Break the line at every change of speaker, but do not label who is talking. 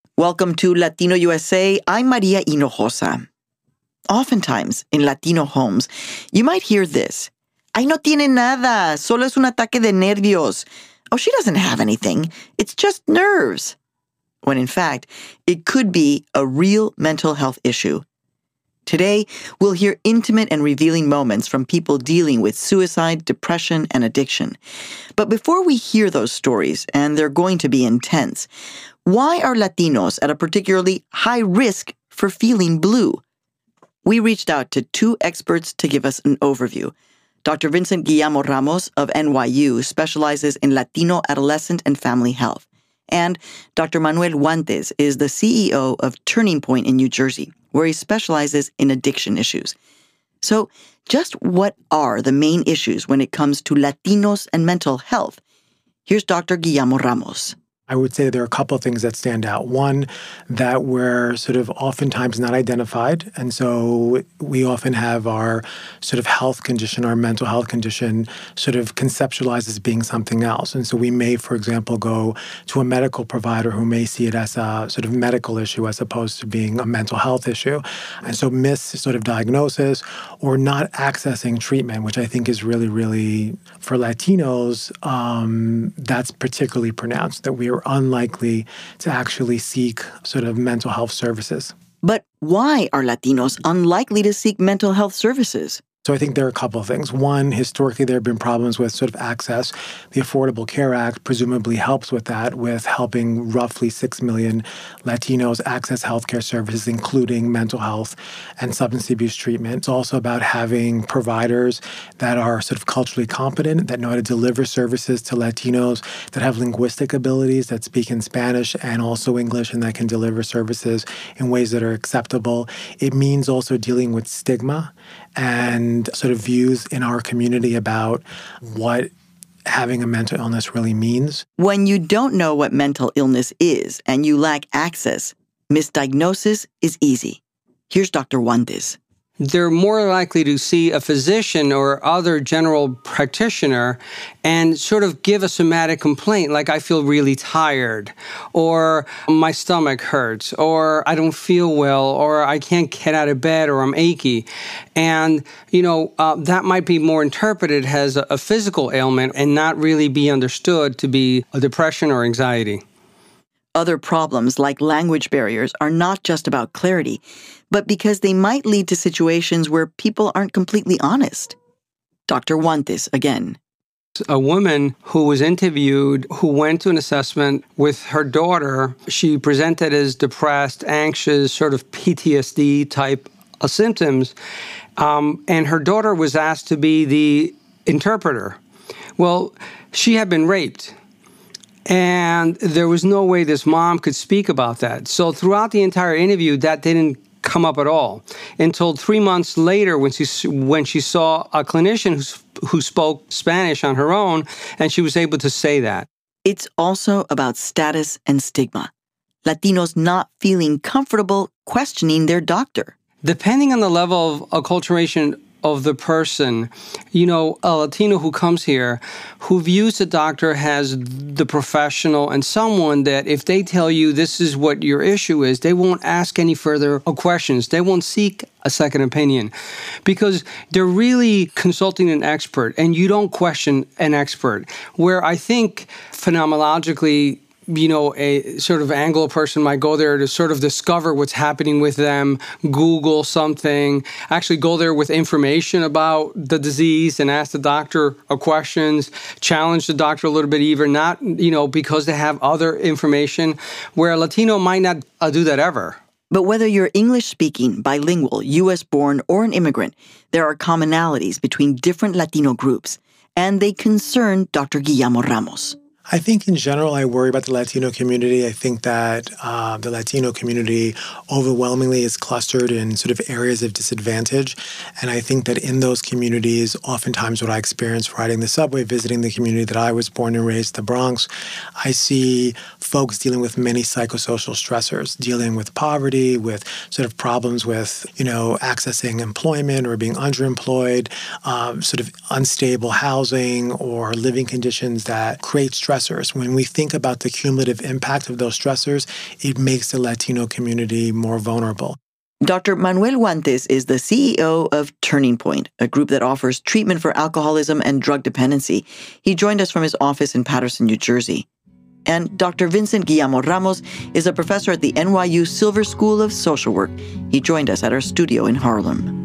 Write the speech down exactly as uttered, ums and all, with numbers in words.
Welcome to Latino U S A. I'm Maria Hinojosa. Oftentimes, in Latino homes, you might hear this. Ay, no tiene nada. Solo es un ataque de nervios. Oh, she doesn't have anything. It's just nerves. When in fact, it could be a real mental health issue. Today, we'll hear intimate and revealing moments from people dealing with suicide, depression, and addiction. But before we hear those stories, and they're going to be intense, why are Latinos at a particularly high risk for feeling blue? We reached out to two experts to give us an overview. Doctor Vincent Guillermo Ramos of N Y U specializes in Latino adolescent and family health. And Doctor Manuel Guantes is the C E O of Turning Point in New Jersey, where he specializes in addiction issues. So just what are the main issues when it comes to Latinos and mental health? Here's Doctor Guillermo Ramos.
I would say there are a couple of things that stand out. One, that we're sort of oftentimes not identified. And so we often have our sort of health condition, our mental health condition, sort of conceptualized as being something else. And so we may, for example, go to a medical provider who may see it as a sort of medical issue as opposed to being a mental health issue. And so miss sort of diagnosis or not accessing treatment, which I think is really, really, for Latinos, um, that's particularly pronounced, that we are unlikely to actually seek sort of mental health services.
But why are Latinos unlikely to seek mental health services?
So I think there are a couple of things. One, historically, there have been problems with sort of access. The Affordable Care Act presumably helps with that, with helping roughly six million Latinos access healthcare services, including mental health and substance abuse treatment. It's also about having providers that are sort of culturally competent, that know how to deliver services to Latinos, that have linguistic abilities, that speak in Spanish and also English, and that can deliver services in ways that are acceptable. It means also dealing with stigma and sort of views in our community about what having a mental illness really means.
When you don't know what mental illness is and you lack access, misdiagnosis is easy. Here's Doctor Guantes.
They're more likely to see a physician or other general practitioner and sort of give a somatic complaint, like I feel really tired, or my stomach hurts, or I don't feel well, or I can't get out of bed, or I'm achy. And, you know, uh, that might be more interpreted as a, a physical ailment and not really be understood to be a depression or anxiety.
Other problems like language barriers are not just about clarity, but because they might lead to situations where people aren't completely honest. Doctor Guantes again.
A woman who was interviewed who went to an assessment with her daughter, she presented as depressed, anxious, sort of P T S D type of symptoms, um, and her daughter was asked to be the interpreter. Well, she had been raped. And there was no way this mom could speak about that. So throughout the entire interview, that didn't come up at all until three months later when she when she saw a clinician who, who spoke Spanish on her own, and she was able to say that.
It's also about status and stigma. Latinos not feeling comfortable questioning their doctor.
Depending on the level of acculturation of the person, you know, a Latino who comes here, who views the doctor as the professional and someone that if they tell you this is what your issue is, they won't ask any further questions. They won't seek a second opinion because they're really consulting an expert and you don't question an expert. Where I think phenomenologically, you know, a sort of Anglo person might go there to sort of discover what's happening with them, Google something, actually go there with information about the disease and ask the doctor questions, challenge the doctor a little bit even, not, you know, because they have other information, where a Latino might not uh, do that ever.
But whether you're English-speaking, bilingual, U S-born, or an immigrant, there are commonalities between different Latino groups, and they concern Doctor Guillermo Ramos.
I think in general, I worry about the Latino community. I think that uh, the Latino community overwhelmingly is clustered in sort of areas of disadvantage. And I think that in those communities, oftentimes what I experience riding the subway, visiting the community that I was born and raised, the Bronx, I see folks dealing with many psychosocial stressors, dealing with poverty, with sort of problems with, you know, accessing employment or being underemployed, um, sort of unstable housing or living conditions that create stress stressors. When we think about the cumulative impact of those stressors, it makes the Latino community more vulnerable.
Doctor Manuel Guantes is the C E O of Turning Point, a group that offers treatment for alcoholism and drug dependency. He joined us from his office in Paterson, New Jersey. And Doctor Vincent Guillermo Ramos is a professor at the N Y U Silver School of Social Work. He joined us at our studio in Harlem.